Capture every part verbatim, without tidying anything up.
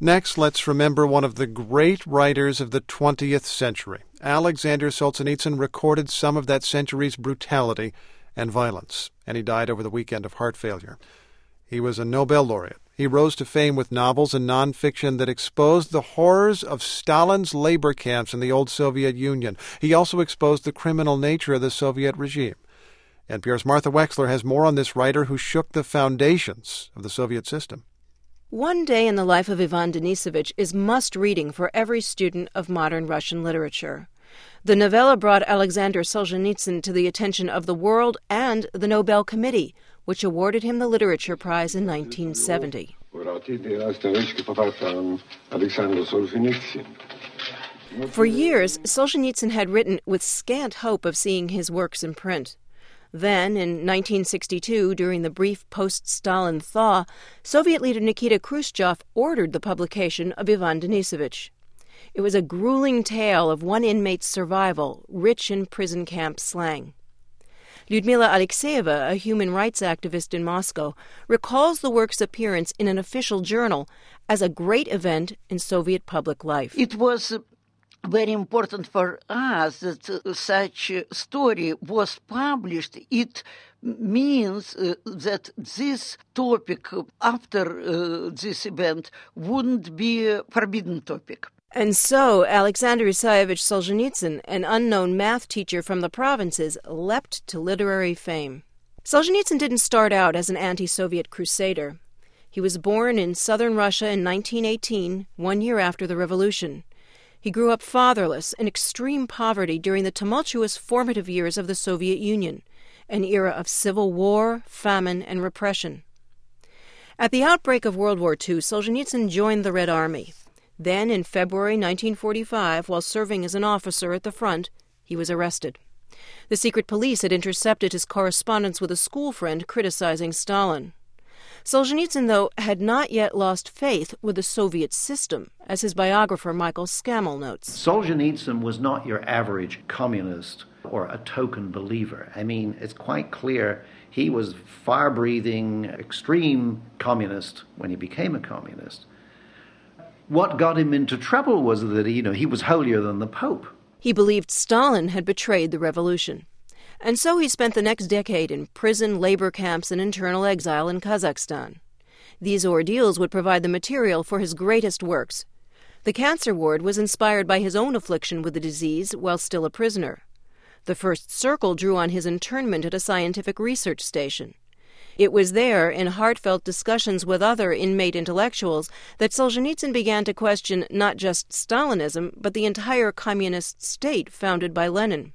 Next, let's remember one of the great writers of the twentieth century. Alexander Solzhenitsyn recorded some of that century's brutality and violence, and he died over the weekend of heart failure. He was a Nobel laureate. He rose to fame with novels and nonfiction that exposed the horrors of Stalin's labor camps in the old Soviet Union. He also exposed the criminal nature of the Soviet regime. N P R's Martha Wexler has more on this writer who shook the foundations of the Soviet system. One Day in the Life of Ivan Denisovich is must-reading for every student of modern Russian literature. The novella brought Alexander Solzhenitsyn to the attention of the world and the Nobel Committee, which awarded him the Literature Prize in nineteen seventy. For years, Solzhenitsyn had written with scant hope of seeing his works in print. Then, in nineteen sixty-two, during the brief post-Stalin thaw, Soviet leader Nikita Khrushchev ordered the publication of Ivan Denisovich. It was a grueling tale of one inmate's survival, rich in prison camp slang. Lyudmila Alexeyeva, a human rights activist in Moscow, recalls the work's appearance in an official journal as a great event in Soviet public life. It was very important for us that uh, such a story was published. It means uh, that this topic after uh, this event wouldn't be a forbidden topic. And so Alexander Isayevich Solzhenitsyn, an unknown math teacher from the provinces, leapt to literary fame. Solzhenitsyn didn't start out as an anti-Soviet crusader. He was born in southern Russia in nineteen eighteen, one year after the revolution. He grew up fatherless in extreme poverty during the tumultuous formative years of the Soviet Union, an era of civil war, famine, and repression. At the outbreak of World War Two, Solzhenitsyn joined the Red Army. Then, in February nineteen forty-five, while serving as an officer at the front, he was arrested. The secret police had intercepted his correspondence with a school friend criticizing Stalin. Solzhenitsyn, though, had not yet lost faith with the Soviet system, as his biographer Michael Scammell notes. Solzhenitsyn was not your average communist or a token believer. I mean, it's quite clear he was fire-breathing, extreme communist when he became a communist. What got him into trouble was that, you know, he was holier than the Pope. He believed Stalin had betrayed the revolution. And so he spent the next decade in prison, labor camps, and internal exile in Kazakhstan. These ordeals would provide the material for his greatest works. The Cancer Ward was inspired by his own affliction with the disease while still a prisoner. The First Circle drew on his internment at a scientific research station. It was there, in heartfelt discussions with other inmate intellectuals, that Solzhenitsyn began to question not just Stalinism, but the entire communist state founded by Lenin.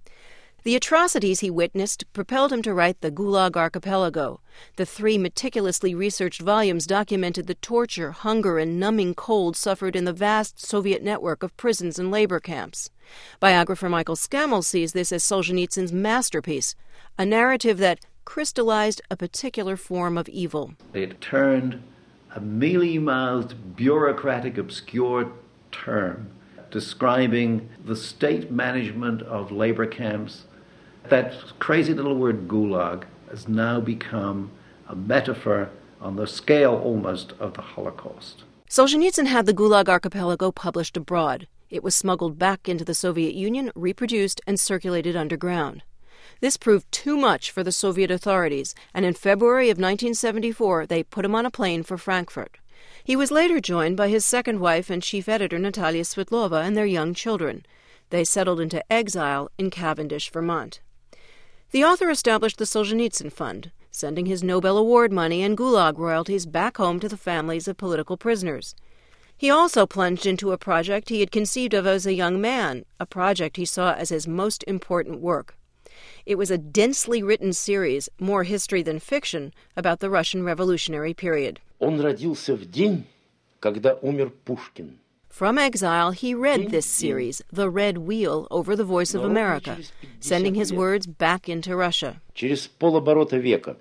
The atrocities he witnessed propelled him to write The Gulag Archipelago. The three meticulously researched volumes documented the torture, hunger, and numbing cold suffered in the vast Soviet network of prisons and labor camps. Biographer Michael Scammell sees this as Solzhenitsyn's masterpiece, a narrative that crystallized a particular form of evil. It turned a mealy-mouthed, bureaucratic, obscure term describing the state management of labor camps. That crazy little word gulag has now become a metaphor on the scale almost of the Holocaust. Solzhenitsyn had the Gulag Archipelago published abroad. It was smuggled back into the Soviet Union, reproduced, and circulated underground. This proved too much for the Soviet authorities, and in February of nineteen seventy-four, they put him on a plane for Frankfurt. He was later joined by his second wife and chief editor Natalia Svitlova and their young children. They settled into exile in Cavendish, Vermont. The author established the Solzhenitsyn Fund, sending his Nobel Award money and Gulag royalties back home to the families of political prisoners. He also plunged into a project he had conceived of as a young man, a project he saw as his most important work. It was a densely written series, more history than fiction, about the Russian Revolutionary period. Он родился в день, когда умер Пушкин. From exile, he read this series, The Red Wheel, over the Voice of America, sending his words back into Russia. Через полоборота века,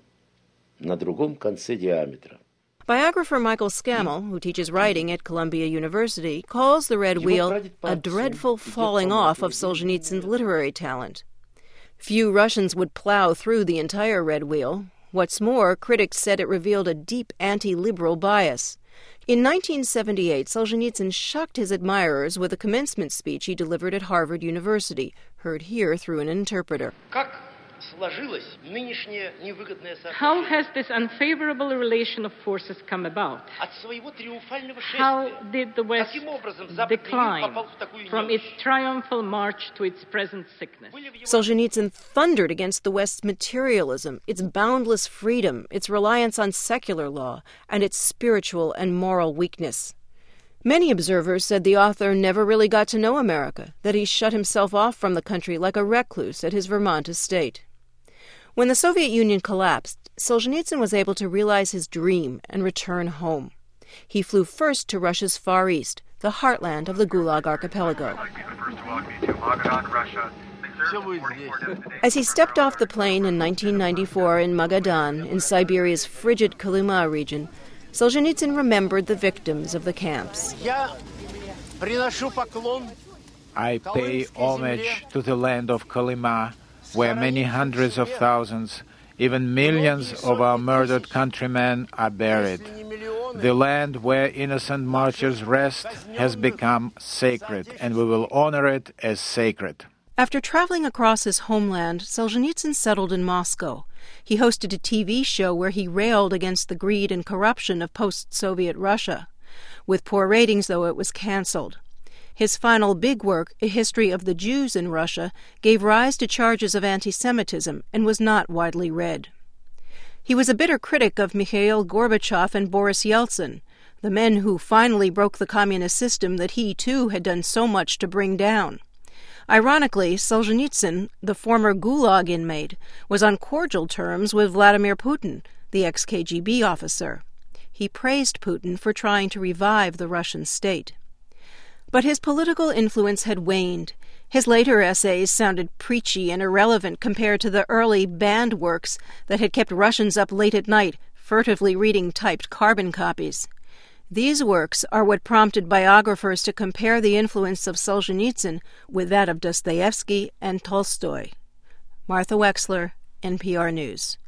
на другом конце диаметра. Biographer Michael Scammell, who teaches writing at Columbia University, calls The Red Wheel a dreadful falling off of Solzhenitsyn's literary talent. Few Russians would plow through the entire Red Wheel. What's more, critics said it revealed a deep anti-liberal bias. In nineteen seventy-eight, Solzhenitsyn shocked his admirers with a commencement speech he delivered at Harvard University, heard here through an interpreter. How has this unfavorable relation of forces come about? How did the West decline from its triumphal march to its present sickness? Solzhenitsyn thundered against the West's materialism, its boundless freedom, its reliance on secular law, and its spiritual and moral weakness. Many observers said the author never really got to know America, that he shut himself off from the country like a recluse at his Vermont estate. When the Soviet Union collapsed, Solzhenitsyn was able to realize his dream and return home. He flew first to Russia's Far East, the heartland of the Gulag Archipelago. As he stepped off the plane in nineteen ninety-four in Magadan, in Siberia's frigid Kolyma region, Solzhenitsyn remembered the victims of the camps. I pay homage to the land of Kolyma, where many hundreds of thousands, even millions of our murdered countrymen are buried. The land where innocent martyrs rest has become sacred, and we will honor it as sacred. After traveling across his homeland, Solzhenitsyn settled in Moscow. He hosted a T V show where he railed against the greed and corruption of post-Soviet Russia. With poor ratings, though, it was canceled. His final big work, A History of the Jews in Russia, gave rise to charges of anti-Semitism and was not widely read. He was a bitter critic of Mikhail Gorbachev and Boris Yeltsin, the men who finally broke the communist system that he, too, had done so much to bring down. Ironically, Solzhenitsyn, the former Gulag inmate, was on cordial terms with Vladimir Putin, the ex-K G B officer. He praised Putin for trying to revive the Russian state. But his political influence had waned. His later essays sounded preachy and irrelevant compared to the early banned works that had kept Russians up late at night, furtively reading typed carbon copies. These works are what prompted biographers to compare the influence of Solzhenitsyn with that of Dostoevsky and Tolstoy. Martha Wexler, N P R News.